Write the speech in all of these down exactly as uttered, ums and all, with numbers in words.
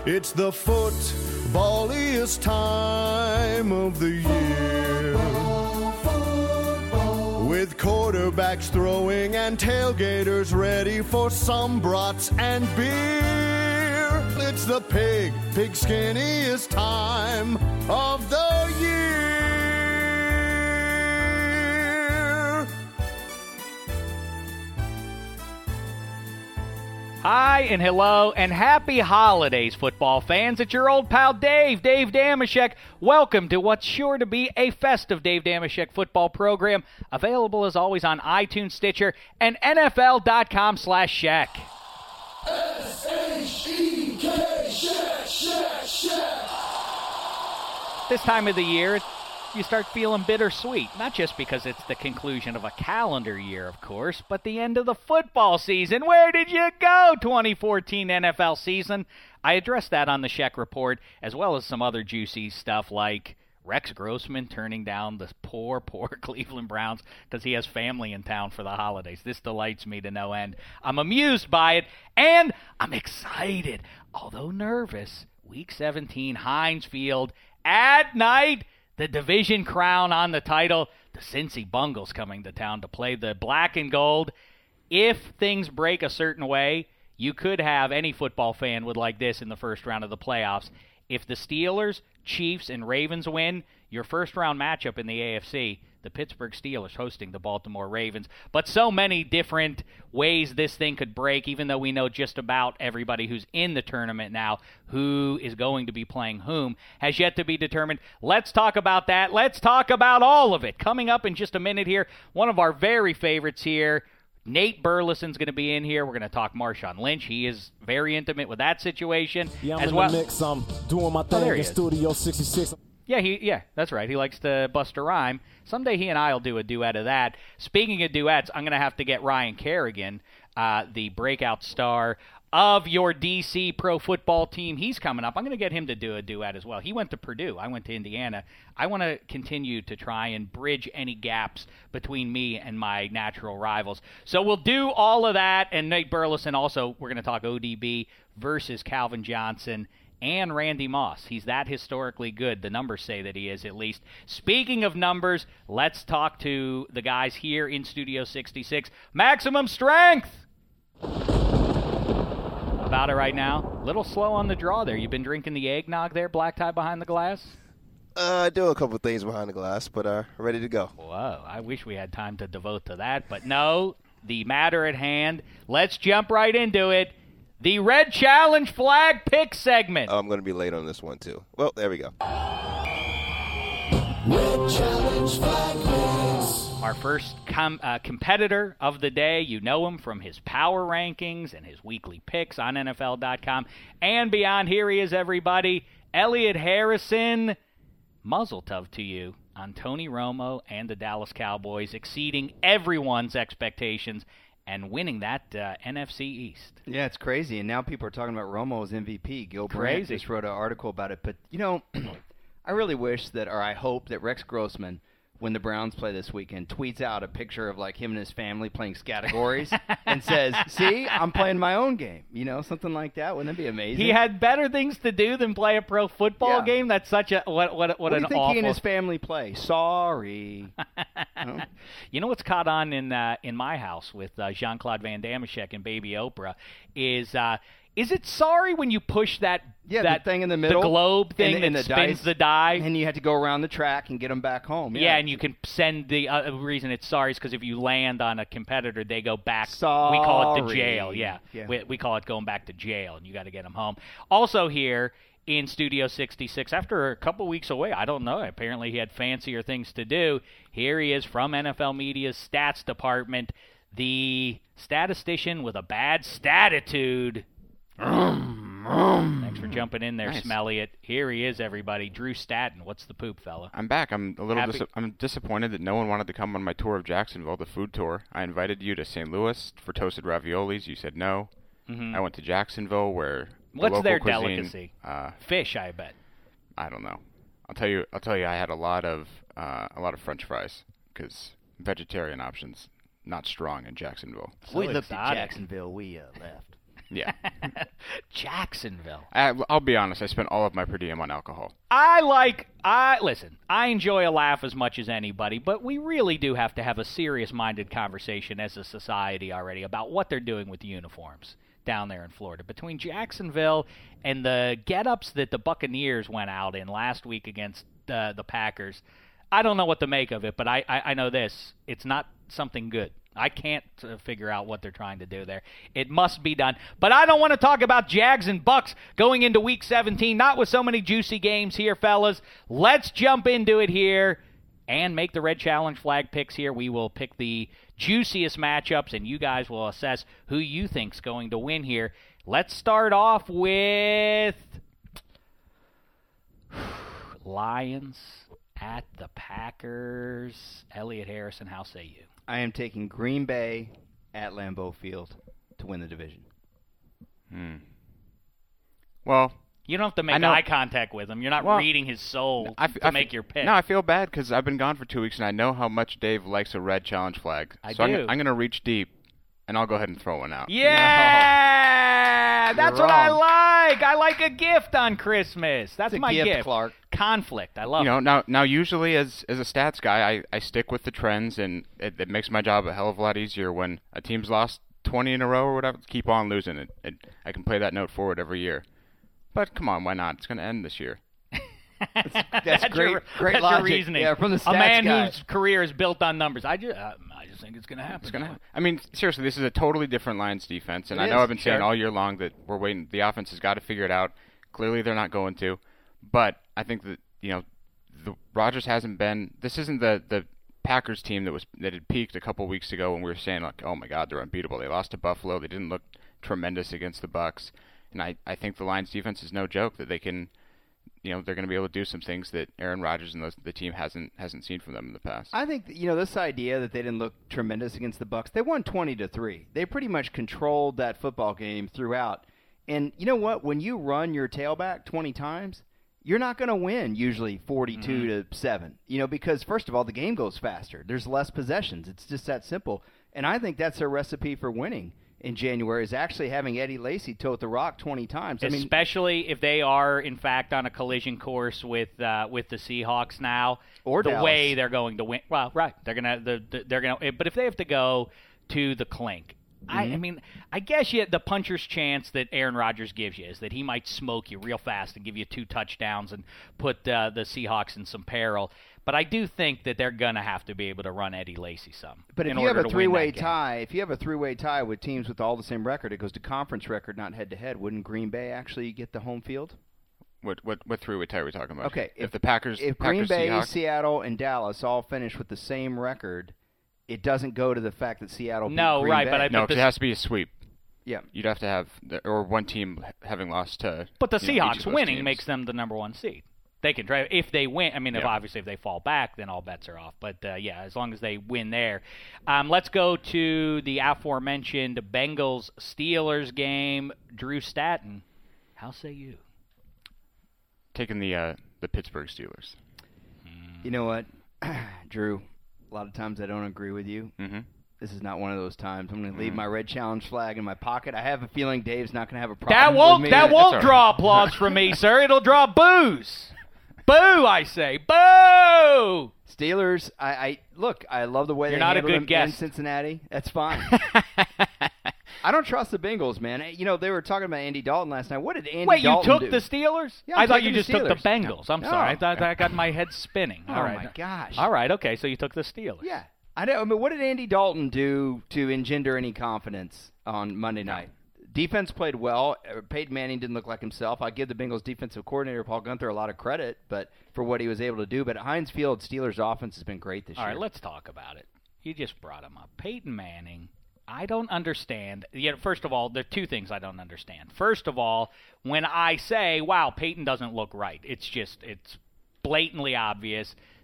It's the footballiest time of the year. With quarterbacks throwing and tailgaters ready for some brats and beer. It's the pig, pig skinniest time of the year. Hi and hello and happy holidays, football fans. It's your old pal Dave, Dave Dameshek. Welcome to what's sure to be a festive Dave Dameshek football program, available as always on iTunes, Stitcher, and N F L dot com slash Shek. S H E K, Shek, Shek, Shek. This time of the year, you start feeling bittersweet, not just because it's the conclusion of a calendar year, of course, but the end of the football season. Where did you go, twenty fourteen N F L season? I addressed that on the Shek Report, as well as some other juicy stuff like Rex Grossman turning down the poor, poor Cleveland Browns because he has family in town for the holidays. This delights me to no end. I'm amused by it, and I'm excited, although nervous. Week seventeen, Heinz Field, at night. The division crown on the title. The Cincy Bungles coming to town to play the black and gold. If things break a certain way, you could have any football fan would like this in the first round of the playoffs. If the Steelers, Chiefs, and Ravens win, your first round matchup in the A F C, the Pittsburgh Steelers hosting the Baltimore Ravens. But so many different ways this thing could break, even though we know just about everybody who's in the tournament now, who is going to be playing whom, has yet to be determined. Let's talk about that. Let's talk about all of it. Coming up in just a minute here, one of our very favorites here, Nate Burleson's going to be in here. We're going to talk Marshawn Lynch. He is very intimate with that situation. Yeah, I'm as in well. the mix. I'm doing my Oh, thing there he in is. Studio sixty-six. Yeah, he yeah, that's right. He likes to bust a rhyme. Someday he and I will do a duet of that. Speaking of duets, I'm going to have to get Ryan Kerrigan, uh, the breakout star of your D C pro football team. He's coming up. I'm going to get him to do a duet as well. He went to Purdue. I went to Indiana. I want to continue to try and bridge any gaps between me and my natural rivals. So we'll do all of that. And Nate Burleson also, we're going to talk O D B versus Calvin Johnson and Randy Moss. He's that historically good. The numbers say that he is, at least. Speaking of numbers, let's talk to the guys here in Studio sixty-six. Maximum Strength! About it right now. Little slow on the draw there. You've been drinking the eggnog there, black tie behind the glass? Uh, I do a couple things behind the glass, but uh, ready to go. Whoa, I wish we had time to devote to that. But no, the matter at hand. Let's jump right into it. The Red Challenge Flag Pick segment. Oh, I'm going to be late on this one, too. Well, there we go. Red Challenge Flag Picks. Our first com- uh, competitor of the day. You know him from his power rankings and his weekly picks on N F L dot com and beyond. Here he is, everybody. Elliot Harrison. Muzzle tov to you on Tony Romo and the Dallas Cowboys, exceeding everyone's expectations and winning that uh, N F C East. Yeah, it's crazy. And now people are talking about Romo as M V P. Gil Brandt Crazy. just wrote an article about it. But, you know, I really wish that, or I hope that Rex Grossman, when the Browns play this weekend, tweets out a picture of, like, him and his family playing categories and says, see, I'm playing my own game. You know, something like that. Wouldn't that be amazing? He had better things to do than play a pro football Yeah. game. That's such a what what what, what an do you think awful. he and his family play? Sorry. No? You know what's caught on in uh, in my house with uh, Jean-Claude Van Dameshek and Baby Oprah is uh, is it sorry when you push that Yeah, that the thing in the middle. the globe thing and, the- and that the spins dice, the die? And you had to go around the track and get them back home. Yeah, and you can send the uh, reason it's sorry is because if you land on a competitor, they go back. Sorry. We call it the jail. Yeah, Yeah. We, we call it going back to jail, and you got to get them home. Also here in Studio sixty-six, after a couple weeks away, I don't know. Apparently he had fancier things to do. Here he is from N F L Media's stats department, the statistician with a bad statitude. Thanks for jumping in there, Nice. Smelly It. Here he is, everybody. Drew Statton. What's the poop, fella? I'm back. I'm a little Happy- dis- I'm disappointed that no one wanted to come on my tour of Jacksonville, the food tour. I invited you to Saint Louis for toasted raviolis. You said no. Mhm. I went to Jacksonville where the What's local their cuisine, delicacy? Uh, Fish, I bet. I don't know. I'll tell you. I'll tell you. I had a lot of uh, a lot of French fries because vegetarian options not strong in Jacksonville. So we looked at exotic. Jacksonville. We uh, left. Yeah. Jacksonville. I, I'll be honest. I spent all of my per diem on alcohol. I like, I listen, I enjoy a laugh as much as anybody, but we really do have to have a serious-minded conversation as a society already about what they're doing with the uniforms down there in Florida. Between Jacksonville and the get-ups that the Buccaneers went out in last week against uh, the Packers, I don't know what to make of it, but I, I, I know this. It's not something good. I can't uh, figure out what they're trying to do there. It must be done. But I don't want to talk about Jags and Bucks going into Week seventeen, not with so many juicy games here, fellas. Let's jump into it here and make the Red Challenge flag picks here. We will pick the juiciest matchups, and you guys will assess who you think's going to win here. Let's start off with Lions at the Packers. Elliot Harrison, how say you? I am taking Green Bay at Lambeau Field to win the division. Hmm. Well, you don't have to make I know, eye contact with him. You're not well, reading his soul I f- to I f- make your pick. No, I feel bad because I've been gone for two weeks, and I know how much Dave likes a red challenge flag. I so do. I'm, I'm going to reach deep, and I'll go ahead and throw one out. Yeah! No. That's You're what I wrong. like. I like a gift on Christmas. That's It's a my gift, Clark. Conflict. I love You know, it. now now usually as as a stats guy, I, I stick with the trends, and it, it makes my job a hell of a lot easier when a team's lost twenty in a row or whatever. Keep on losing it. it I can play that note forward every year. But come on, why not? It's going to end this year. That's great- your, great that's logic. Your reasoning. Yeah, from the a stats man guy. whose career is built on numbers. I just, uh, I just think it's going to happen. It's gonna. I mean, seriously, this is a totally different Lions defense, and It I know is, I've been saying sure. all year long that we're waiting. The offense has got to figure it out. Clearly, they're not going to. But I think that you know, the Rodgers hasn't been. This isn't the the Packers team that was that had peaked a couple weeks ago when we were saying like, oh my God, they're unbeatable. They lost to Buffalo. They didn't look tremendous against the Bucks, and I I think the Lions defense is no joke. That they can. You know, they're going to be able to do some things that Aaron Rodgers and the, the team hasn't hasn't seen from them in the past. I think you know this idea that they didn't look tremendous against the Bucks. They won twenty to three. They pretty much controlled that football game throughout. And you know what? When you run your tailback twenty times, you're not going to win usually forty-two to seven. You know, because first of all, the game goes faster. There's less possessions. It's just that simple. And I think that's a recipe for winning in January is actually having Eddie Lacy tote the rock twenty times. I mean, Especially if they are, in fact, on a collision course with uh, with the Seahawks now, Or the Dallas. way they're going to win. Well, right, they're gonna the, the, they're gonna. But if they have to go to the clink, I, I mean, I guess you, the puncher's chance that Aaron Rodgers gives you is that he might smoke you real fast and give you two touchdowns and put uh, the Seahawks in some peril. But I do think that they're going to have to be able to run Eddie Lacy some. But if in you have order a to win three-way that game. tie, if you have a three-way tie with teams with all the same record, it goes to conference record, not head-to-head. Wouldn't Green Bay actually get the home field? What what what three-way tie are we talking about? Okay, if, if- the Packers, If Packers, Green Bay, Seahawks, Seattle, and Dallas all finish with the same record, it doesn't go to the fact that Seattle beat No, Green right, Bay. but I- no, but 'cause this- it has to be a sweep. yeah. You'd have to have, the, or one team having lost to. But the you know, each Seahawks of those winning teams. makes them the number one seed. They can drive if they win. I mean, if Yeah. obviously if they fall back, then all bets are off. But uh, yeah, as long as they win there. Um, let's go to the aforementioned Bengals Steelers game. Drew Statton, how say you? taking the uh, the Pittsburgh Steelers. You know what, Drew? A lot of times I don't agree with you. Mm-hmm. This is not one of those times. I'm going to leave my red challenge flag in my pocket. I have a feeling Dave's not going to have a problem That won't with me. that That's won't all draw applause from me, sir. It'll draw boos. Boo! I say boo. Steelers, I, I look. I love the way You're they not a handled good them guest. in Cincinnati. That's fine. I don't trust the Bengals, man. You know, they were talking about Andy Dalton last night. What did Andy Wait, you Dalton took do? the Steelers? Yeah, I I'm thought you taking the just took the Steelers. Bengals. I'm No. sorry. I thought I got my head spinning. Oh All right. my gosh. All right. Okay. So you took the Steelers. Yeah. I know. I mean, what did Andy Dalton do to engender any confidence on Monday night? Defense played well. Uh, Peyton Manning didn't look like himself. I give the Bengals defensive coordinator Paul Gunther a lot of credit, but for what he was able to do. But at Heinz Field, Steelers offense has been great this All year. right, let's talk about it. You just brought him up. Peyton Manning, I don't understand. You know, first of all, there are two things I don't understand. First of all, when I say, wow, Peyton doesn't look right, it's just, it's blatantly obvious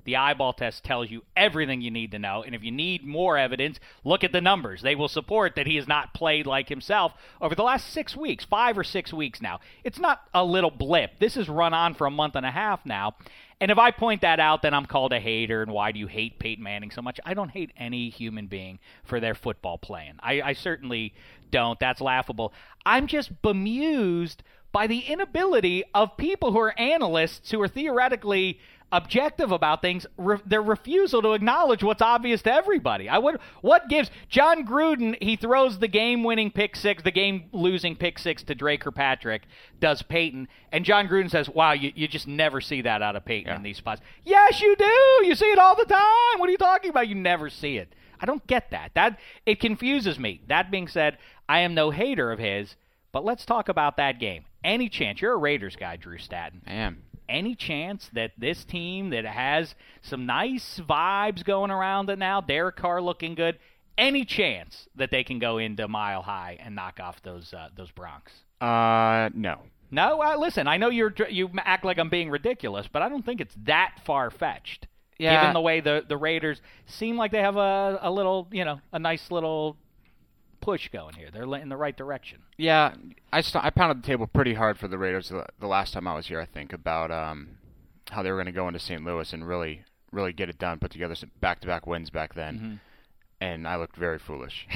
The eyeball test tells you everything you need to know, and if you need more evidence, look at the numbers. They will support that he has not played like himself over the last six weeks, five or six weeks now. It's not a little blip. This has run on for a month and a half now. And if I point that out, then I'm called a hater, and why do you hate Peyton Manning so much? I don't hate any human being for their football playing. I, I certainly don't. That's laughable. I'm just bemused by the inability of people who are analysts, who are theoretically objective about things, re- their refusal to acknowledge what's obvious to everybody. I would. What gives John Gruden? He throws the game-winning pick six, the game-losing pick six to Drake Kirkpatrick. Does Peyton? And John Gruden says, "Wow, you, you just never see that out of Peyton yeah. in these spots." Yes, you do. You see it all the time. What are you talking about? You never see it. I don't get that. That it confuses me. That being said, I am no hater of his. But let's talk about that game. Any chance? You're a Raiders guy, Drew Statton. I am. Any chance that this team that has some nice vibes going around it now, Derek Carr looking good, any chance that they can go into Mile High and knock off those uh, those Broncs? Uh, no. No? Uh, listen, I know you're you act like I'm being ridiculous, but I don't think it's that far-fetched. Yeah. Given the way the, the Raiders seem like they have a, a little, you know, a nice little push going here. They're in the right direction. Yeah, I st- I pounded the table pretty hard for the Raiders the, the last time I was here, I think, about um, how they were going to go into Saint Louis and really really get it done, put together some back-to-back wins back then. Mm-hmm. And I looked very foolish.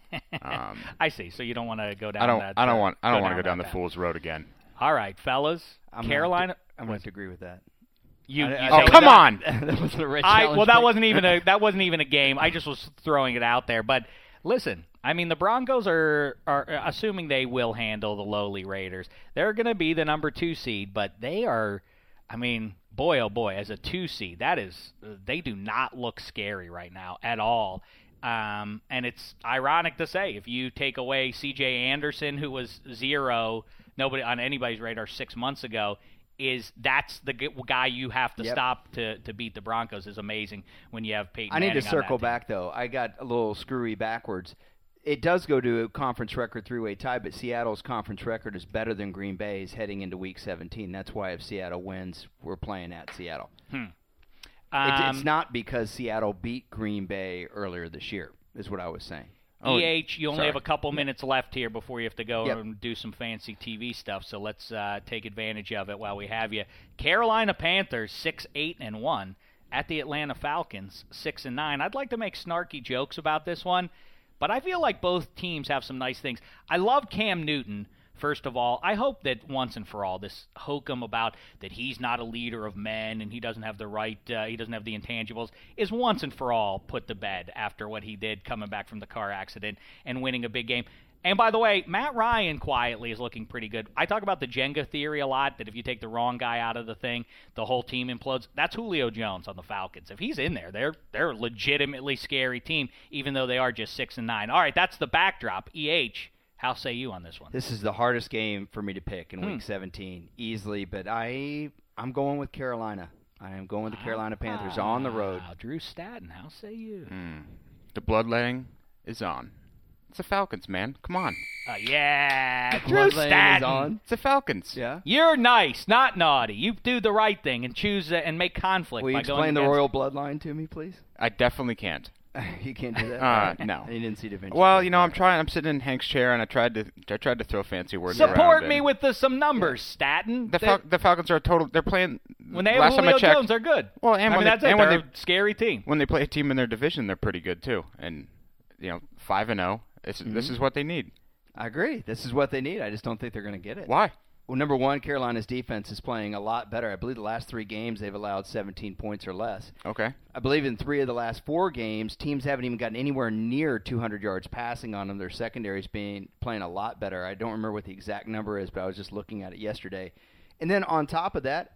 um, I see. So you don't want to go down I don't that I don't uh, want I don't go want to go down that the path. fool's road again. All right, fellas. I'm Carolina. Gonna have to, I'm going to agree with that. You, I- you I- Oh, say come that- on. that wasn't a red I, challenge well, that pick. wasn't even a that wasn't even a game. I just was throwing it out there. But listen, I mean, the Broncos are are assuming they will handle the lowly Raiders. They're going to be the number two seed, but they are. I mean, boy, oh boy, as a two seed, that is they do not look scary right now at all. Um, and it's ironic to say, if you take away C J Anderson, who was zero, nobody on anybody's radar six months ago, is that's the g- guy you have to Yep. stop to, to beat the Broncos. Is amazing when you have Peyton I need Manning to on that circle team. back, though. I got a little screwy backwards. It does go to a conference record three-way tie, but Seattle's conference record is better than Green Bay's heading into Week seventeen. That's why if Seattle wins, we're playing at Seattle. Hmm. It, Um, it's not because Seattle beat Green Bay earlier this year, is what I was saying. Oh, E H, you only sorry. have a couple minutes left here before you have to go Yep. and do some fancy T V stuff. So let's uh, take advantage of it while we have you. Carolina Panthers six eight and one at the Atlanta Falcons six and nine. I'd like to make snarky jokes about this one, but I feel like both teams have some nice things. I love Cam Newton. First of all, I hope that once and for all, this hokum about that he's not a leader of men and he doesn't have the right, uh, he doesn't have the intangibles, is once and for all put to bed after what he did coming back from the car accident and winning a big game. And by the way, Matt Ryan quietly is looking pretty good. I talk about the Jenga theory a lot, that if you take the wrong guy out of the thing, the whole team implodes. That's Julio Jones on the Falcons. If he's in there, they're they're a legitimately scary team, even though they are just six and nine. All right, that's the backdrop. E H. How say you on this one? This is the hardest game for me to pick in Hmm. Week seventeen, easily, but I, I'm going with Carolina. I am going with the Carolina Panthers on the road. Wow, Drew Statton, how say you? Mm. The bloodletting is on. It's the Falcons, man. Come on. Uh, yeah, Drew Bloodletting Statton. is on. It's the Falcons. Yeah. You're nice, not naughty. You do the right thing and choose uh, and make conflict Will you by going explain the against- royal bloodline to me, please? I definitely can't. You can't do that. Uh, All right. no. You didn't see Da Vinci. Well, you know, I'm trying. I'm sitting in Hank's chair, and I tried to. I tried to throw fancy words around. Support me and with the, some numbers, Statton. the They- Fal- the Falcons are a total. They're playing. when they have last time Julio I checked, Jones, they're good. Well, and I when mean, they- that's it. and when They're they- a scary team. when they play a team in their division, they're pretty good too. And you know, five and zero. This Mm-hmm. this is what they need. I agree. This is what they need. I just don't think they're going to get it. Why? Well, number one, Carolina's defense is playing a lot better. I believe the last three games they've allowed seventeen points or less. Okay. I believe in three of the last four games, teams haven't even gotten anywhere near two hundred yards passing on them. Their secondary's being playing a lot better. I don't remember what the exact number is, but I was just looking at it yesterday. And then on top of that,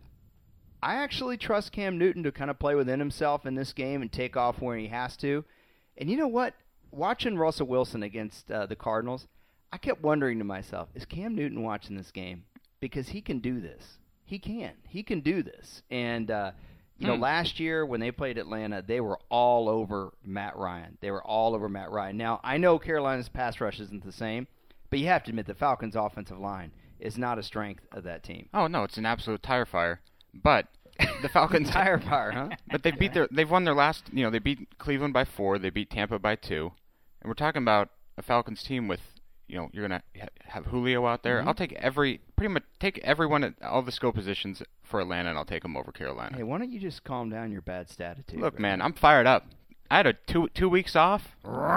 I actually trust Cam Newton to kind of play within himself in this game and take off when he has to. And you know what? Watching Russell Wilson against uh, the Cardinals, I kept wondering to myself, is Cam Newton watching this game? Because he can do this. He can. He can do this. And, uh, you know, Hmm. last year when they played Atlanta, they were all over Matt Ryan. They were all over Matt Ryan. Now, I know Carolina's pass rush isn't the same, but you have to admit the Falcons' offensive line is not a strength of that team. Oh no, it's an absolute tire fire. But the Falcons Firepower, huh? But they beat their they've won their last, you know, they beat Cleveland by four, they beat Tampa by two. And we're talking about a Falcons team with, you know, you're going to have Julio out there. Mm-hmm. I'll take every pretty much take everyone at all the skill positions for Atlanta, and I'll take them over Carolina. Hey, why don't you just calm down your bad statitude? Look, right man, now? I'm fired up. I had a two two weeks off.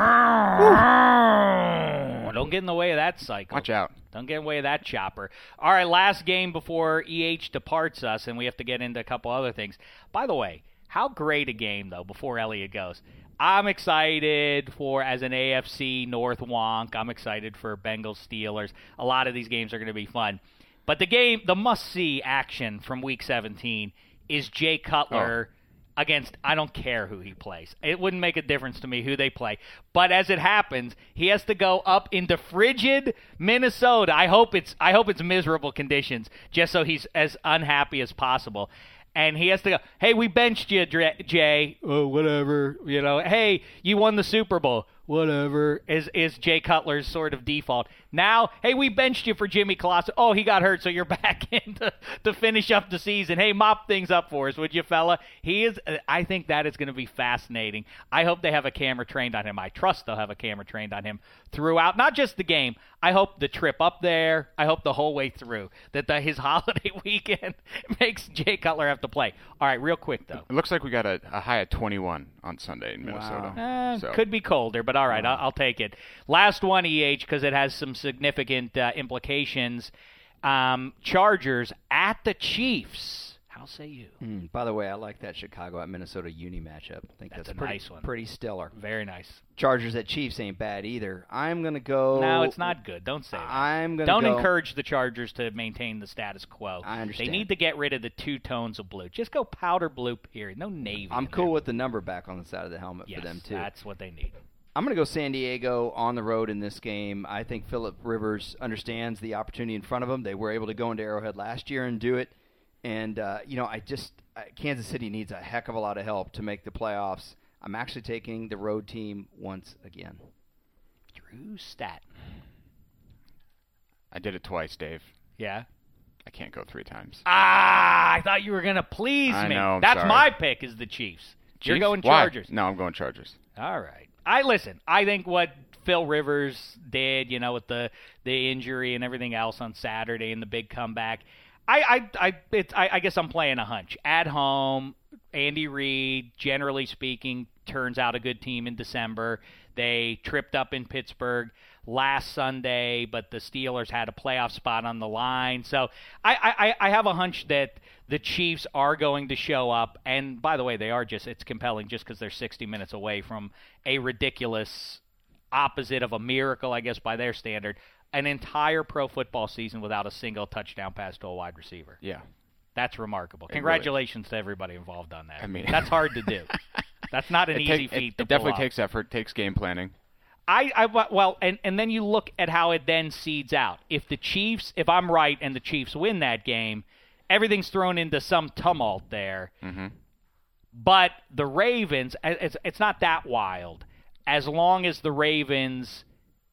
Don't get in the way of that cycle. Watch out. Don't get in the way of that chopper. All right, last game before E H departs us, and we have to get into a couple other things. By the way, how great a game, though, before Elliot goes. I'm excited for, as an A F C North wonk, I'm excited for Bengals Steelers. A lot of these games are going to be fun. But the game, the must-see action from Week seventeen is Jay Cutler oh. against, I don't care who he plays. It wouldn't make a difference to me who they play. But as it happens, he has to go up into frigid Minnesota. I hope it's I hope it's miserable conditions, just so he's as unhappy as possible. And he has to go, hey, we benched you, Jay. Oh, whatever. You know, hey, you won the Super Bowl. Whatever, is is Jay Cutler's sort of default. Now, hey, we benched you for Jimmy Colosimo. Oh, he got hurt, so you're back in to, to finish up the season. Hey, mop things up for us, would you, fella? He is. I think that is going to be fascinating. I hope they have a camera trained on him. I trust they'll have a camera trained on him throughout, not just the game. I hope the trip up there, I hope the whole way through, that the, his holiday weekend makes Jay Cutler have to play. All right, real quick, though. It looks like we got a, a high of twenty-one on Sunday in Minnesota. Wow. Uh, so. Could be colder, but all right, I'll, I'll take it. Last one, E H, because it has some significant uh, implications. Um, Chargers at the Chiefs. How say you? Mm, by the way, I like that Chicago at Minnesota uni matchup. I think that's, that's a pretty, nice one. Pretty stellar. Very nice. Chargers at Chiefs ain't bad either. I'm going to go... No, it's not good. Don't say that. I'm going to Don't go... encourage the Chargers to maintain the status quo. I understand. They need to get rid of the two tones of blue. Just go powder blue, period. No navy. I'm in cool there. with the number back on the side of the helmet yes, for them, too. That's what they need. I'm going to go San Diego on the road in this game. I think Phillip Rivers understands the opportunity in front of him. They were able to go into Arrowhead last year and do it. And, uh, you know, I just uh, – Kansas City needs a heck of a lot of help to make the playoffs. I'm actually taking the road team once again. Drew Stat. I did it twice, Dave. Yeah? I can't go three times. Ah, I thought you were going to please I me. know, I'm That's sorry. my pick is the Chiefs. Chiefs? You're going Why? Chargers. No, I'm going Chargers. All right. I listen. I think what Phil Rivers did, you know, with the the injury and everything else on Saturday and the big comeback, I I I, it's, I I guess I'm playing a hunch. At home, Andy Reid, generally speaking, turns out a good team in December. They tripped up in Pittsburgh last Sunday, but the Steelers had a playoff spot on the line. So I, I, I have a hunch that the Chiefs are going to show up. And by the way, they are just, it's compelling just because they're sixty minutes away from a ridiculous opposite of a miracle, I guess, by their standard, an entire pro football season without a single touchdown pass to a wide receiver. Yeah. That's remarkable. It Congratulations really to everybody involved on that. I mean, that's hard to do. That's not an it easy take, feat it, to it definitely pull off. takes effort, takes game planning. I, I well, and, and then you look at how it then seeds out. If the Chiefs, if I'm right and the Chiefs win that game, everything's thrown into some tumult there. Mm-hmm. But the Ravens, it's, it's not that wild. As long as the Ravens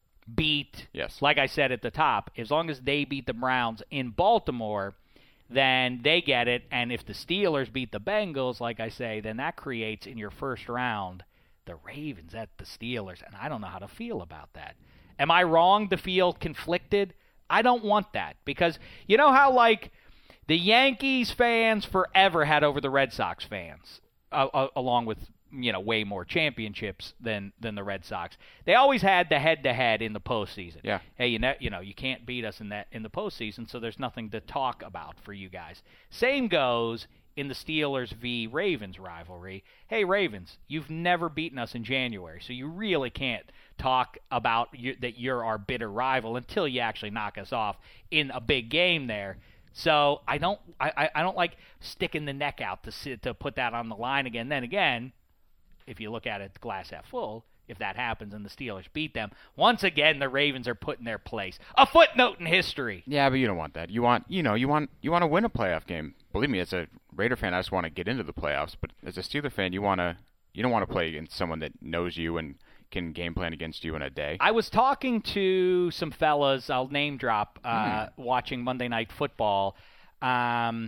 beat, yes. like I said at the top, as long as they beat the Browns in Baltimore, then they get it. And if the Steelers beat the Bengals, like I say, then that creates in your first round the Ravens at the Steelers. And I don't know how to feel about that. Am I wrong to feel conflicted? I don't want that because you know how, like, the Yankees fans forever had over the Red Sox fans, uh, uh, along with, you know, way more championships than, than the Red Sox. They always had the head-to-head in the postseason. Yeah. Hey, you know, you know, you can't beat us in that in the postseason, so there's nothing to talk about for you guys. Same goes in the Steelers v. Ravens rivalry. Hey, Ravens, you've never beaten us in January, so you really can't talk about you, that you're our bitter rival until you actually knock us off in a big game there. So I don't, I, I don't like sticking the neck out to sit, to put that on the line again. Then again, if you look at it glass half full, if that happens and the Steelers beat them, once again the Ravens are put in their place. A footnote in history. Yeah, but you don't want that. You want, you know, you want you want to win a playoff game. Believe me, as a Raider fan, I just want to get into the playoffs. But as a Steeler fan, you want to, you don't want to play against someone that knows you and can game plan against you in a day. I was talking to some fellas, I'll name drop, uh, mm. watching Monday Night Football, um,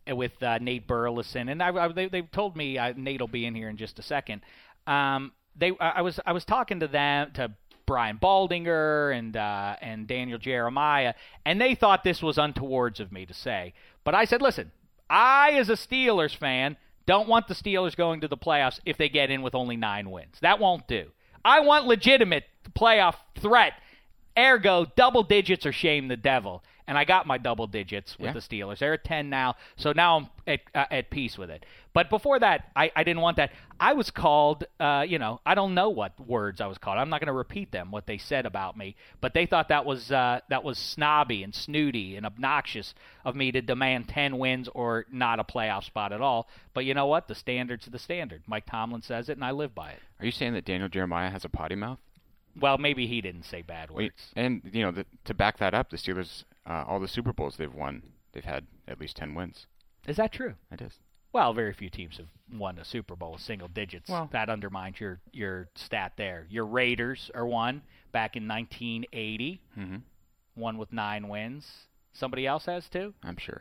with uh, Nate Burleson, and I, I, they they told me uh, Nate will be in here in just a second. Um, they I was I was talking to them to Brian Baldinger and uh, and Daniel Jeremiah, and they thought this was untowards of me to say. But I said, listen, I as a Steelers fan don't want the Steelers going to the playoffs if they get in with only nine wins. That won't do. I want legitimate playoff threat. Ergo, double digits or shame the devil. And I got my double digits with yeah. the Steelers. They're at ten now, so now I'm at, uh, at peace with it. But before that, I, I didn't want that. I was called, uh, you know, I don't know what words I was called. I'm not going to repeat them, what they said about me. But they thought that was uh, that was snobby and snooty and obnoxious of me to demand ten wins or not a playoff spot at all. But you know what? The standard's the standard. Mike Tomlin says it, and I live by it. Are you saying that Daniel Jeremiah has a potty mouth? Well, maybe he didn't say bad words. Wait, and, you know, the, to back that up, the Steelers, uh, all the Super Bowls they've won, they've had at least ten wins. Is that true? It is. Well, very few teams have won a Super Bowl with single digits. Well, that undermines your, your stat there. Your Raiders are one back in nineteen eighty, mm-hmm. one with nine wins. Somebody else has two? I'm sure.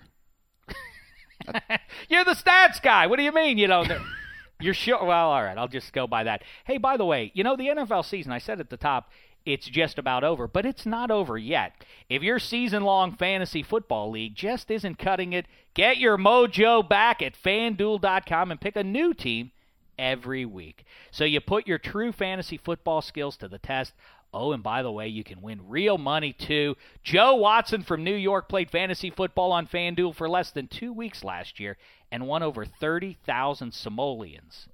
You're the stats guy. What do you mean you don't know? You're sure? Well, all right. I'll just go by that. Hey, by the way, you know, the N F L season, I said at the top, it's just about over, but it's not over yet. If your season-long fantasy football league just isn't cutting it, get your mojo back at FanDuel dot com and pick a new team every week. So you put your true fantasy football skills to the test. Oh, and by the way, you can win real money, too. Joe Watson from New York played fantasy football on FanDuel for less than two weeks last year and won over thirty thousand simoleons,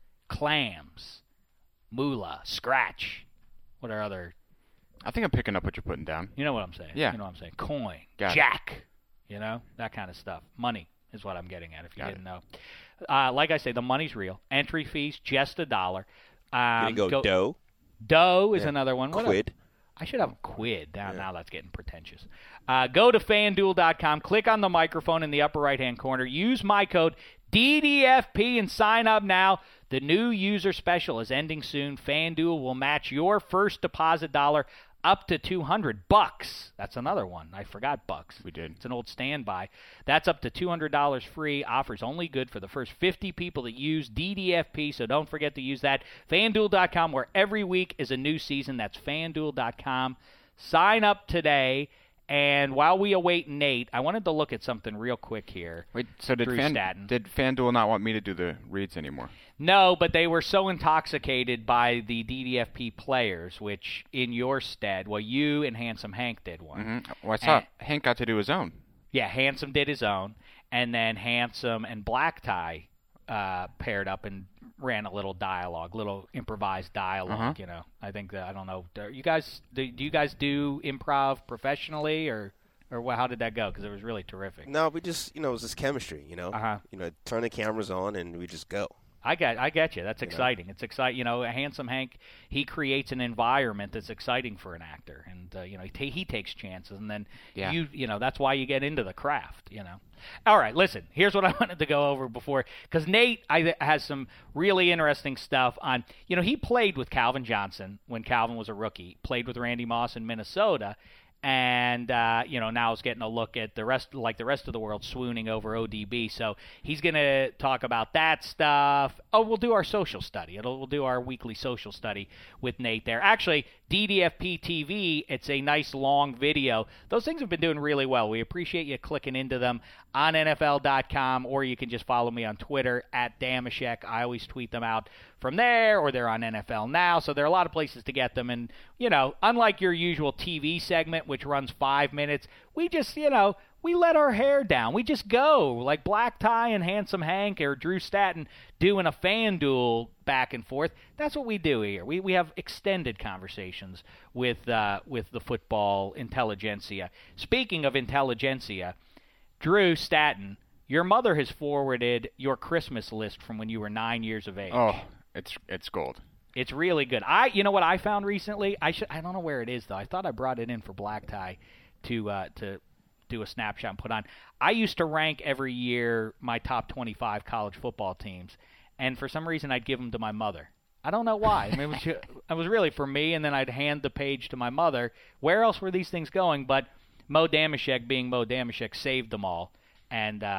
clams, moolah, scratch. What are other... I think I'm picking up what you're putting down. You know what I'm saying? Yeah. You know what I'm saying? Coin, Got jack, it. You know, that kind of stuff. Money is what I'm getting at, if you Got didn't it. know. Uh, like I say, the money's real. Entry fees, just a dollar. Um, you go, go dough. Dough is yeah. another one. What Quid. A, I should have a quid. Now, yeah. now that's getting pretentious. Uh, go to FanDuel dot com. Click on the microphone in the upper right-hand corner. Use my code D D F P and sign up now. The new user special is ending soon. FanDuel will match your first deposit dollar up to two hundred bucks. That's another one. I forgot bucks. We did. It's an old standby. That's up to two hundred dollars free. Offers only good for the first fifty people that use D D F P, so don't forget to use that. FanDuel dot com, where every week is a new season. That's FanDuel dot com. Sign up today. And while we await Nate, I wanted to look at something real quick here. Wait, so did, Drew Fan, Statton. did FanDuel not want me to do the reads anymore? No, but they were so intoxicated by the D D F P players, which in your stead, well, you and Handsome Hank did one. Mm-hmm. Well, I saw and, Hank got to do his own. Yeah, Handsome did his own, and then Handsome and Black Tie uh, paired up and ran a little dialogue, little improvised dialogue. Uh-huh. You know, I think that I don't know. Do you guys do, do you guys do improv professionally, or or how did that go? Because it was really terrific. No, we just, you know, it was just chemistry, you know. Uh-huh. You know, turn the cameras on and we just go. I get, I get you. That's You exciting. It's exciting. You know, Handsome Hank, he creates an environment that's exciting for an actor, and uh, you know, he, ta- he takes chances, and then Yeah. you, you know, that's why you get into the craft. You know. All right, listen. Here's what I wanted to go over before, because Nate I, has some really interesting stuff on. You know, he played with Calvin Johnson when Calvin was a rookie. Played with Randy Moss in Minnesota. And, uh, you know, now is getting a look at the rest, like the rest of the world, swooning over O D B. So he's going to talk about that stuff. Oh, we'll do our social study. It'll, we'll do our weekly social study with Nate there. Actually, D D F P T V, it's a nice long video. Those things have been doing really well. We appreciate you clicking into them on N F L dot com, or you can just follow me on Twitter, at Damashek. I always tweet them out from there, or they're on N F L Now. So there are a lot of places to get them. And, you know, unlike your usual T V segment, which runs five minutes, we just, you know, we let our hair down. We just go like Black Tie and Handsome Hank or Drew Statton doing a FanDuel back and forth. That's what we do here. We we have extended conversations with uh, with the football intelligentsia. Speaking of intelligentsia, Drew Statton, your mother has forwarded your Christmas list from when you were nine years of age. Oh, it's it's gold. It's really good. I, you know what I found recently? I should, I don't know where it is though. I thought I brought it in for Black Tie to uh, to do a snapshot and put on. I used to rank every year my top twenty-five college football teams, and for some reason I'd give them to my mother. I don't know why. I mean, it was, it was really for me, and then I'd hand the page to my mother. Where else were these things going? But Mo Damashek, being Mo Damashek, saved them all. And um,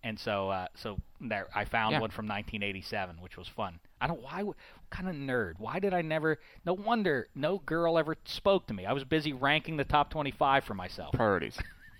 And so, uh, so there, I found Yeah. one from nineteen eighty-seven, which was fun. I don't why, what kind of nerd? Why did I never? No wonder no girl ever spoke to me. I was busy ranking the top twenty-five for myself. Priorities.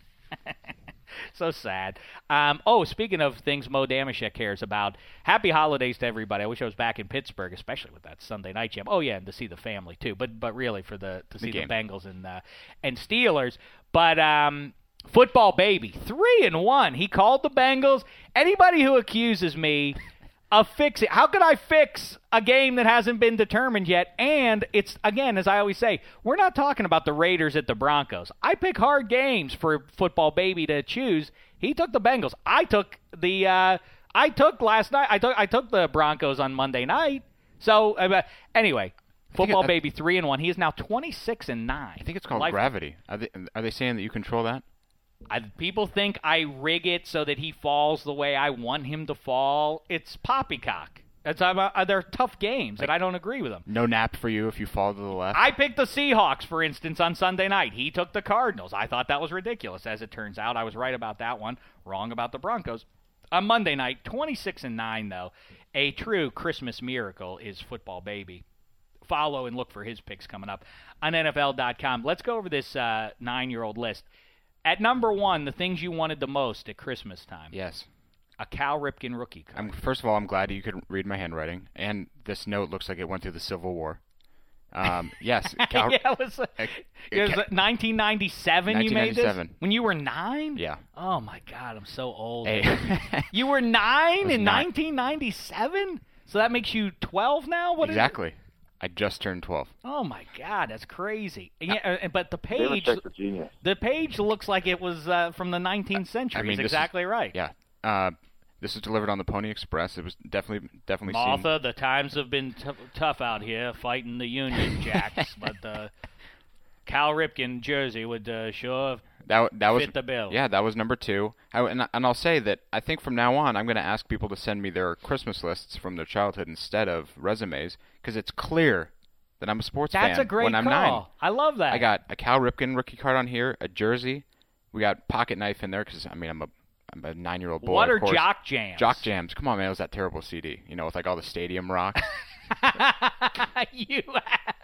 So sad. Um, oh, speaking of things Mo Damashek cares about, happy holidays to everybody. I wish I was back in Pittsburgh, especially with that Sunday night jam. Oh yeah, and to see the family too. But but really for the to see the, game. Bengals and uh, and Steelers. But um, football baby, three and one. He called the Bengals. Anybody who accuses me of fixing, how could I fix a game that hasn't been determined yet? And it's, again, as I always say, we're not talking about the Raiders at the Broncos. I pick hard games for football baby to choose. He took the Bengals. I took the uh, I took last night. I took I took the Broncos on Monday night. So uh, anyway, football it- baby three and one. He is now twenty-six and nine. I think it's called Life- gravity. Are they, are they saying that you control that? I, people think I rig it so that he falls the way I want him to fall. It's poppycock. It's, uh, they're tough games, and I don't agree with them. No nap for you if you fall to the left? I picked the Seahawks, for instance, on Sunday night. He took the Cardinals. I thought that was ridiculous. As it turns out, I was right about that one, wrong about the Broncos. On Monday night, twenty-six and nine, though. A true Christmas miracle is football baby. Follow and look for his picks coming up on N F L dot com. Let's go over this uh, nine-year-old list. At number one, the things you wanted the most at Christmas time. Yes. A Cal Ripken rookie card. I'm, first of all, I'm glad you could read my handwriting, and this note looks like it went through the Civil War. Um, yes. Cal, yeah, it was, uh, uh, it was Ca- uh, nineteen ninety-seven you made this? nineteen ninety-seven. When you were nine? Yeah. Oh, my God, I'm so old. Hey. You were nine was in nine. nineteen ninety-seven? So that makes you twelve now? What is it? Exactly. I just turned twelve. Oh, my God, that's crazy. And yeah, uh, but the page, Belichick's a genius. the page looks like it was uh, from the nineteenth century. I mean, He's this is- exactly right. Yeah. Uh, this was delivered on the Pony Express. It was definitely definitely seen. Martha, the times have been t- tough out here fighting the Union Jacks, but uh, Cal Ripken jersey would uh, sure That that was fit the bill. Yeah, that was number two. I, and and I'll say that I think from now on I'm going to ask people to send me their Christmas lists from their childhood instead of resumes because it's clear that I'm a sports That's fan a great when I'm call. nine. I love that. I got a Cal Ripken rookie card on here, a jersey. We got pocket knife in there because I mean I'm a I'm a nine year old boy. What of are course. Jock Jams? Jock Jams? Come on, man! It was that terrible C D. You know, with like all the stadium rock. you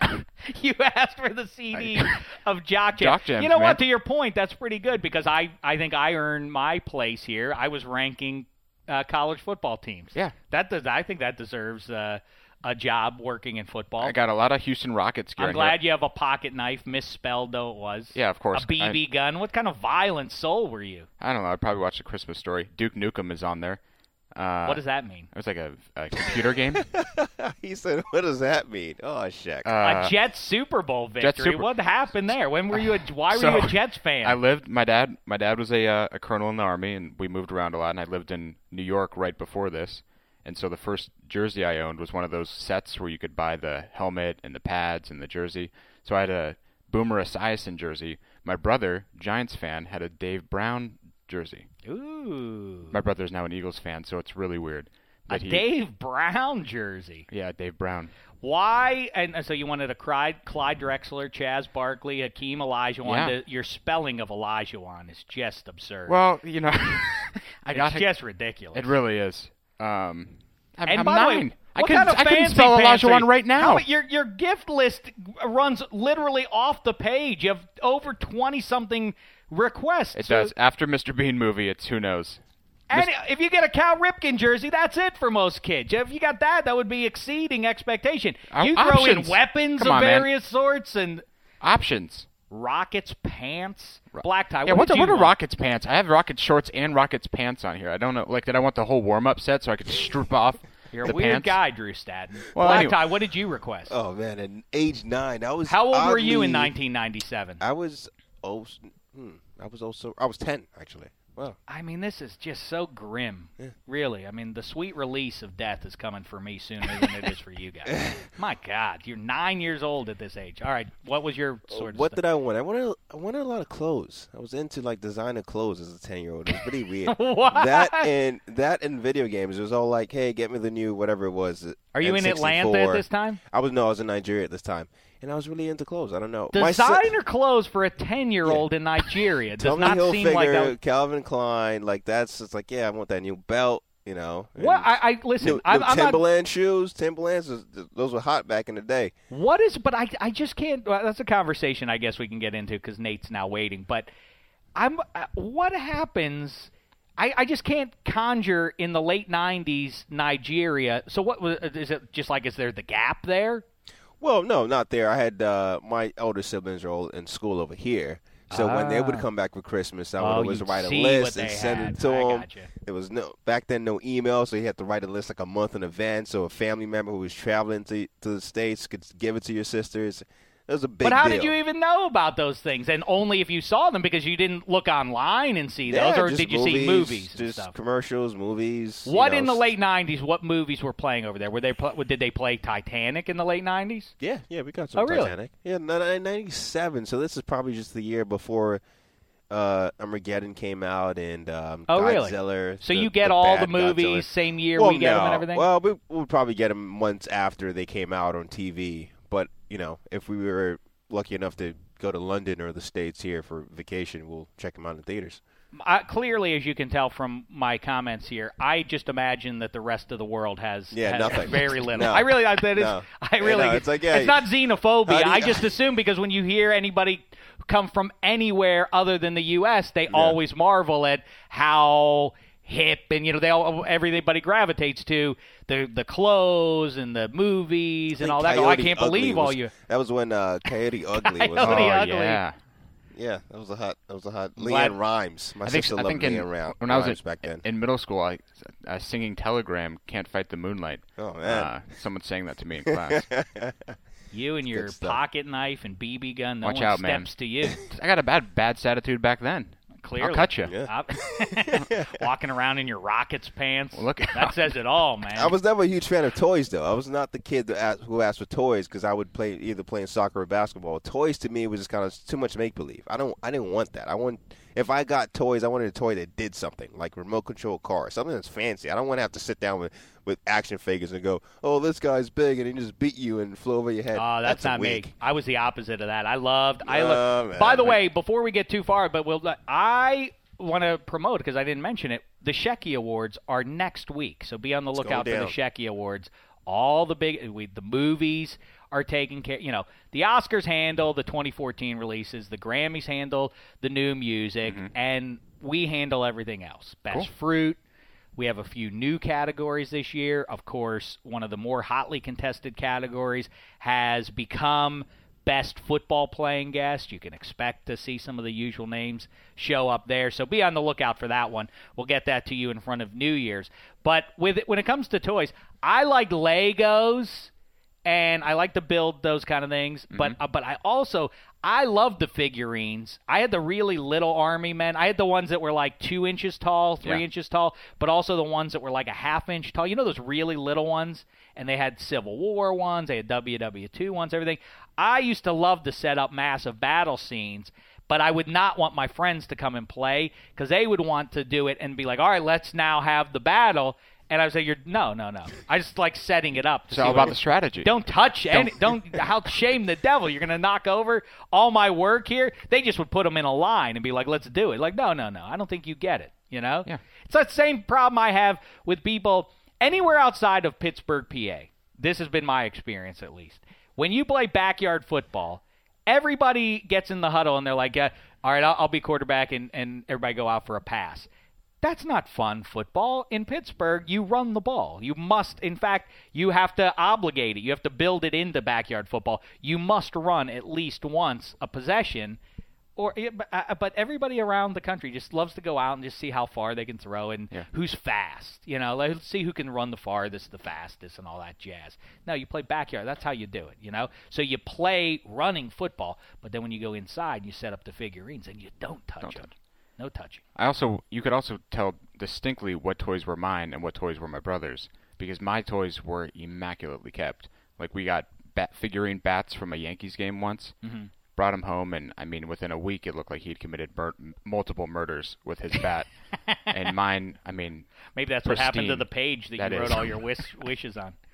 you asked for the C D of Jock Jams. Jock Jams, You know man. what? To your point, that's pretty good because I, I think I earned my place here. I was ranking uh, college football teams. Yeah. that does. I think that deserves uh, a job working in football. I got a lot of Houston Rockets gear. I'm in glad here. you have a pocket knife, misspelled though it was. Yeah, of course. A B B I- gun. What kind of violent soul were you? I don't know. I'd probably watch a Christmas Story. Duke Nukem is on there. Uh, What does that mean? It was like a, a computer game. He said, "What does that mean?" Oh, shucks. Uh, a Jets Super Bowl victory. Jets Super- What happened there? When were you? A, why were So, you a Jets fan? I lived. My dad. My dad was a uh, a colonel in the army, and we moved around a lot. And I lived in New York right before this. And so the first jersey I owned was one of those sets where you could buy the helmet and the pads and the jersey. So I had a Boomer Esiason jersey. My brother, Giants fan, had a Dave Brown jersey. Ooh. My brother's now an Eagles fan, so it's really weird. A that he- Dave Brown jersey. Yeah, Dave Brown. Why? And uh, so you wanted a Clyde, Clyde Drexler, Chaz Barkley, Hakeem Olajuwon. Yeah. The, your spelling of Olajuwon is just absurd. Well, you know, I it's got just ridiculous. It really is. Um, I'm, And I'm by the nine. way, I what couldn't, kind of I couldn't fancy spell pants are Olajuwon you- right now. How about your your gift list runs literally off the page. You have over twenty something requests. It So- does. After Mister Bean movie, it's who knows. And Mis- if you get a Cal Ripken jersey, that's it for most kids. If you got that, that would be exceeding expectation. Uh, You throw options. in weapons Come of on, man. various sorts and Options. Rockets pants, black tie. Yeah, what what, did the, you what are want? Rockets pants? I have Rockets shorts and Rockets pants on here. I don't know. Like, did I want the whole warm-up set so I could strip off You're a the weird pants? guy, Drew Statton. Well, black anyway. tie. What did you request? Oh man, at age nine, I was. How old were you in oddly- nineteen ninety-seven? I was oh, s- hmm, I was also I was ten actually. Wow. I mean, this is just so grim. Yeah. Really. I mean, the sweet release of death is coming for me sooner than it is for you guys. My God, you're nine years old at this age. All right, what was your sort of What stuff? did I want? I wanted I wanted a lot of clothes. I was into like designer clothes as a ten year old. It was pretty weird. What? That and that and video games. It was all like, hey, get me the new whatever it was. Are Are you N in sixty-four. Atlanta at this time? I was no, I was in Nigeria at this time, and I was really into clothes. I don't know. Designer clothes for a ten-year-old in Nigeria does Tommy not Hilfiger, seem like that. Calvin Klein, like that's just like yeah, I want that new belt. You know. Well, I, I listen. New, I'm, new I'm Timberland not, shoes. Timberlands, was, those were hot back in the day. What is? But I, I just can't. Well, that's a conversation I guess we can get into because Nate's now waiting. But I'm. Uh, what happens? I, I just can't conjure in the late nineties Nigeria. So what was? Is it just like is there the Gap there? Well, no, not there. I had uh, my older siblings are all in school over here. So when they would come back for Christmas, I would Oh, always you'd write a see what list and they send had. it to I them. gotcha. There was no back then no email, so you had to write a list like a month in advance. So a family member who was traveling to to the States could give it to your sisters. It was a big But how deal. did you even know about those things? And only if you saw them because you didn't look online and see Yeah, those, or just did you movies, see movies and just stuff? commercials, movies. you What know, in the s- late nineties? What movies were playing over there? Were they pl- did they play Titanic in the late nineties? Yeah, yeah, we got some Oh, really? Titanic. Yeah, ninety-seven. So this is probably just the year before uh, Armageddon came out and um, Oh, really? Godzilla. So the- you get the all the bad movies Godzilla. same year well, we get no. them and everything. Well, we would probably get them months after they came out on T V. But you know, if we were lucky enough to go to London or the States here for vacation, we'll check them out in theaters. I, clearly, as you can tell from my comments here, I just imagine that the rest of the world has, Yeah, has nothing. very little. No. I really, I, that is, No. I Yeah, really, no, it's like, yeah, it's not xenophobia. how do you- I just assume because when you hear anybody come from anywhere other than the U S, they always marvel at how hip and you know they all everybody gravitates to the the clothes and the movies and all that. Oh, I Coyote can't Ugly believe was, all you. That was when uh, Coyote Ugly was. Coyote oh, Ugly. yeah. Yeah, that was a hot. That was a hot. Glad- Leanne Rhymes. My I think, sister I loved think in, Leanne Ra- when I was Rhymes in, back then. in middle school, I uh, singing Telegram, Can't Fight the Moonlight. Oh, man. Uh, someone sang that to me in class. You and your Good stuff. pocket knife and B B gun. No Watch one out, steps man. to you. I got a bad bad attitude back then. Clearly. I'll cut you. Yeah. Walking around in your Rockets pants. Well, look that out. says it all, man. I was never a huge fan of toys, though. I was not the kid that asked, who asked for toys because I would play either playing soccer or basketball. Toys to me was just kind of too much make believe. I don't. I didn't want that. I want if I got toys, I wanted a toy that did something, like remote control car, something that's fancy. I don't want to have to sit down with, with action figures and go, oh, this guy's big and he just beat you and flew over your head. Oh, that's, not weak. me. I was the opposite of that. I loved. I Oh, loved. man. By the way, before we get too far, but we'll. I want to promote because I didn't mention it. The Shecky Awards are next week, so be on the lookout for going the down. Shecky Awards. All the big, we, the movies are taken care. You know, the Oscars handle the twenty fourteen releases, the Grammys handle the new music, and we handle everything else. Best Cool. fruit. We have a few new categories this year. Of course, one of the more hotly contested categories has become Best Football Playing Guest. You can expect to see some of the usual names show up there, so be on the lookout for that one. We'll get that to you in front of New Year's. But with when it comes to toys, I like Legos, and I like to build those kind of things. But uh, but I also I love the figurines. I had the really little army men. I had the ones that were like two inches tall, three Yeah. inches tall, but also the ones that were like a half inch tall. You know those really little ones? And they had Civil War ones, they had W W two ones, everything. I used to love to set up massive battle scenes, but I would not want my friends to come and play because they would want to do it and be like, all right, let's now have the battle. And I would say, "You're no, no, no. I just like setting it up." To It's see all what- about the strategy. Don't touch any. Don't how shame the devil. You're gonna knock over all my work here. They just would put them in a line and be like, "Let's do it." Like, no, no, no. I don't think you get it. You know? Yeah. It's that same problem I have with people anywhere outside of Pittsburgh, P A. This has been my experience, at least. When you play backyard football, everybody gets in the huddle and they're like, uh, "All right, I'll, I'll be quarterback," and, and everybody go out for a pass. That's not fun football. In Pittsburgh, you run the ball. You must, in fact, you have to obligate it. You have to build it into backyard football. You must run at least once a possession. Or, But everybody around the country just loves to go out and just see how far they can throw and Yeah. who's fast. You know, let's see who can run the farthest, the fastest, and all that jazz. No, you play backyard. That's how you do it, you know? So you play running football, but then when you go inside, you set up the figurines and you don't touch Don't them. touch. No touching. I also, you could also tell distinctly what toys were mine and what toys were my brother's because my toys were immaculately kept. Like we got bat figurine bats from a Yankees game once, Mm-hmm. brought him home, and I mean, within a week, it looked like he'd committed mur- multiple murders with his bat. And mine, I mean, Maybe that's what happened to pristine. the page that, That you wrote is. all your wish, wishes on.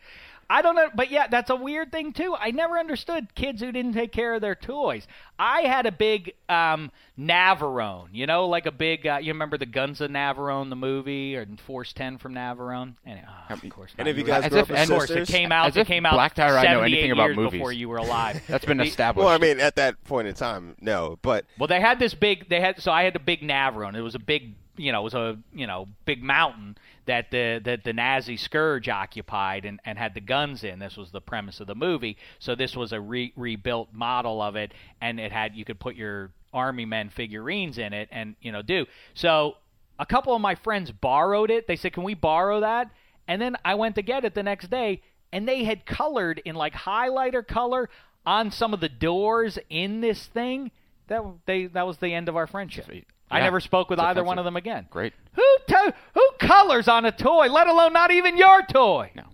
I don't know, but yeah, that's a weird thing too. I never understood kids who didn't take care of their toys. I had a big um, Navarone, you know, like a big. Uh, you remember the Guns of Navarone, the movie, or Force ten from Navarone? Anyway, oh, of course. And if you were- guys As grew if- up with and of course, sisters, it came out. As It if came out Black Tie or I know seventy-eight anything about years movies. before you were alive. That's been The- established. well, I mean, at that point in time, no. But Well, they had this big. They had so I had a big Navarone. It was a big, you know, it was a you know big mountain that the that the Nazi scourge occupied and, and had the guns in. This was the premise of the movie. So this was a re- rebuilt model of it, and it had you could put your army men figurines in it, and you know do so. A couple of my friends borrowed it. They said, "Can we borrow that?" And then I went to get it the next day, and they had colored in like highlighter color on some of the doors in this thing. That they that was the end of our friendship. I Yeah, never spoke with it's either offensive. one of them again. Great. Who to, who colors on a toy, let alone not even your toy? No.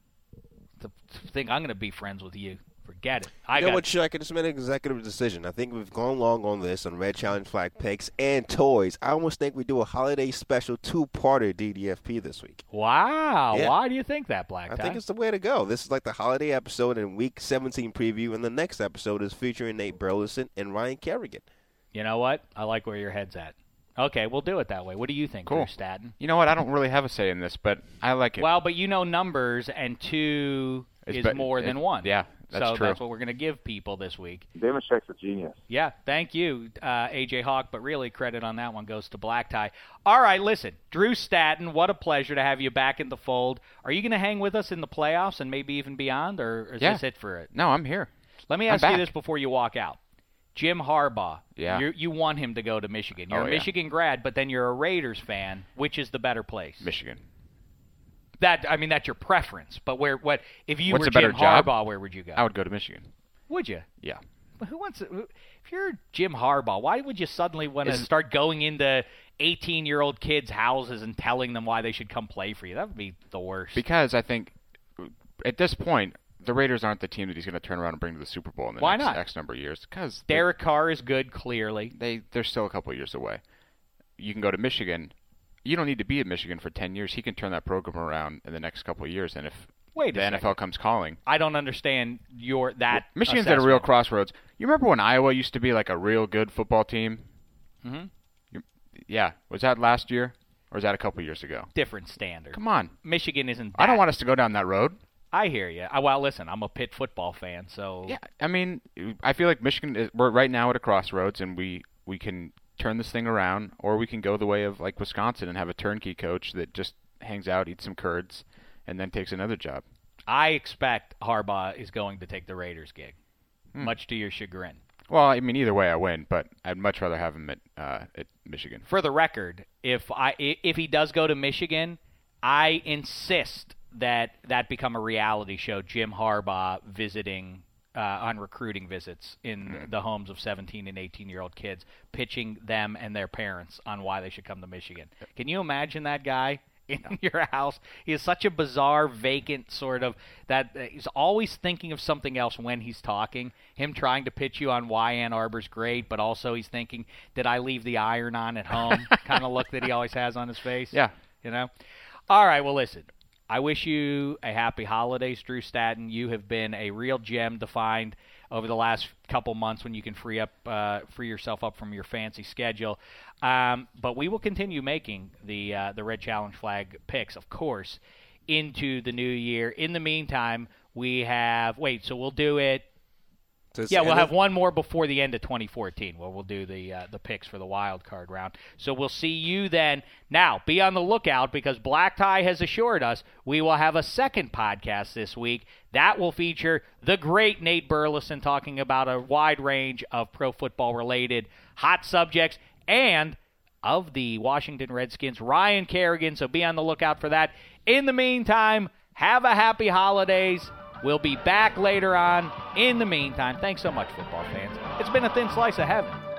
To think I'm going to be friends with you. Forget it. I you know got what, Chuck? I just made an executive decision. I think we've gone long on this on Red Challenge Flag picks and toys. I almost think we do a holiday special two-parter D D F P this week. Wow. Yeah. Why do you think that, Black I Tie? think it's the way to go. This is like the holiday episode and Week seventeen preview, and the next episode is featuring Nate Burleson and Ryan Kerrigan. You know what? I like where your head's at. Okay, we'll do it that way. What do you think, Cool. Drew Staten? You know what? I don't really have a say in this, but I like it. Well, but you know numbers, and two It's is be- more than it- one. yeah, that's so true. that's what we're going to give people this week. Damashek's a genius. Yeah, thank you, uh, A J Hawk, but really credit on that one goes to Black Tie. All right, listen, Drew Staten, what a pleasure to have you back in the fold. Are you going to hang with us in the playoffs and maybe even beyond, or is Yeah. this it for it? no, I'm here. Let me I'm ask you back. this before you walk out. Jim Harbaugh, Yeah. you you want him to go to Michigan. You're Oh, a yeah. Michigan grad, but then you're a Raiders fan. Which is the better place? Michigan. That I mean, that's your preference. But where what if you What's were a better Jim job? Harbaugh, where would you go? I would go to Michigan. Would you? Yeah. But who wants to, if you're Jim Harbaugh, why would you suddenly want to Is- start going into eighteen-year-old kids' houses and telling them why they should come play for you? That would be the worst. Because I think at this point, the Raiders aren't the team that he's going to turn around and bring to the Super Bowl in the Why next not? X number of years. Because Derek Carr is good, clearly. they they're still a couple of years away. You can go to Michigan. You don't need to be at Michigan for ten years. He can turn that program around in the next couple of years. And if Wait a the N F L second. comes calling, I don't understand your that. Michigan's at a real assessment. crossroads. You remember when Iowa used to be like a real good football team? Mhm. You- Yeah. Was that last year? Or was that a couple of years ago? Different standard. Come on. Michigan isn't. I don't that- want us to go down that road. I hear you. I, well, listen, I'm a Pitt football fan, so Yeah, I mean, I feel like Michigan is, we're right now at a crossroads, and we we can turn this thing around, or we can go the way of like Wisconsin and have a turnkey coach that just hangs out, eats some curds, and then takes another job. I expect Harbaugh is going to take the Raiders gig, Hmm. much to your chagrin. Well, I mean, either way, I win, but I'd much rather have him at uh, at Michigan. For the record, if I i- if he does go to Michigan, I insist that that become a reality show. Jim Harbaugh visiting uh, on recruiting visits in Hmm. the homes of seventeen and eighteen year old kids, pitching them and their parents on why they should come to Michigan. Can you imagine that guy in your house? He is such a bizarre, vacant sort of that uh, he's always thinking of something else when he's talking. Him trying to pitch you on why Ann Arbor's great, but also he's thinking, did I leave the iron on at home? Kind of look that he always has on his face. Yeah. You know? All right, well, listen. I wish you a happy holidays, Drew Staten. You have been a real gem to find over the last couple months when you can free up, uh, free yourself up from your fancy schedule. Um, but we will continue making the uh, the Red Challenge Flag picks, of course, into the new year. In the meantime, we have wait. So we'll do it. So it's Yeah, the we'll end have of- one more before the end of twenty fourteen, where we'll do the uh, the picks for the wild card round. So we'll see you then. Now, be on the lookout because Black Tie has assured us we will have a second podcast this week. That will feature the great Nate Burleson talking about a wide range of pro football related hot subjects and of the Washington Redskins, Ryan Kerrigan. So be on the lookout for that. In the meantime, have a happy holidays. We'll be back later on. In the meantime, thanks so much, football fans. It's been a thin slice of heaven.